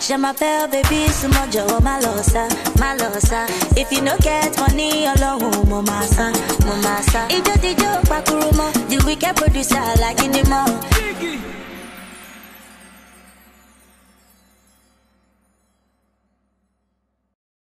Je m'appelle baby, sous mon joe, malosa. If you no get money, alone, mama. Ijo, pakuruma, the wicked producer like in the mall.